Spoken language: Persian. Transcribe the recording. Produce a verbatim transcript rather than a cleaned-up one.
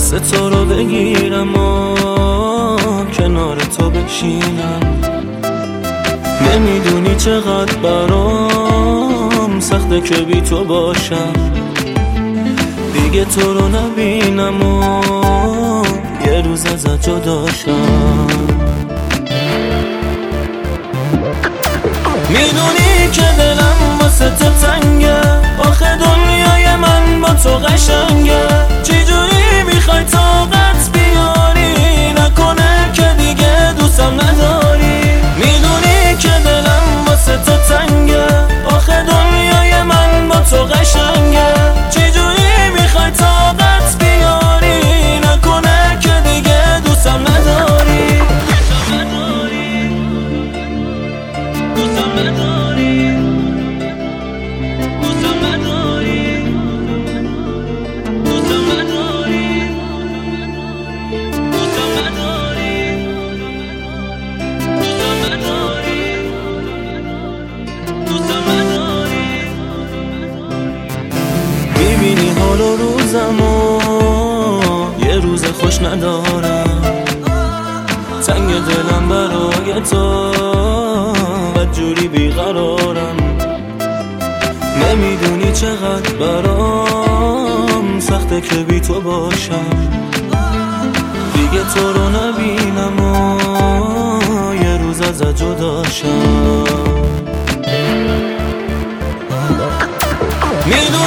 دست تو رو بگیرم و کنار تو بشینم. نمیدونی چقدر برام سخته که بی تو باشم، دیگه تو رو نبینم و یه روز ازت جداشم. میدونی که دلم واسه تو تنگه، آخه دنیای من با تو قشنگه. چجوری میخوای طاقت بیاری، نکنه که دیگه دوستم نداری. میدونی که دلم واسه تو تنگه، آخه دنیای من با تو قشنگه. چجوری میخوای طاقت بیاری، نکنه که دیگه دوستم نداری. دوستم نداری، دوستم نداری، دوستم نداری، دوستم نداری، دوستم نداری، دوستم نداری. میبینی حال و روزمو یه روز خوش ندارم، تنگ دلم برای تو بدجوری بیقرارم. نمیدونی چقدر برام سخته که بی تو باشم، دیگه تو رو نبینم و یه روز ازت جداشم.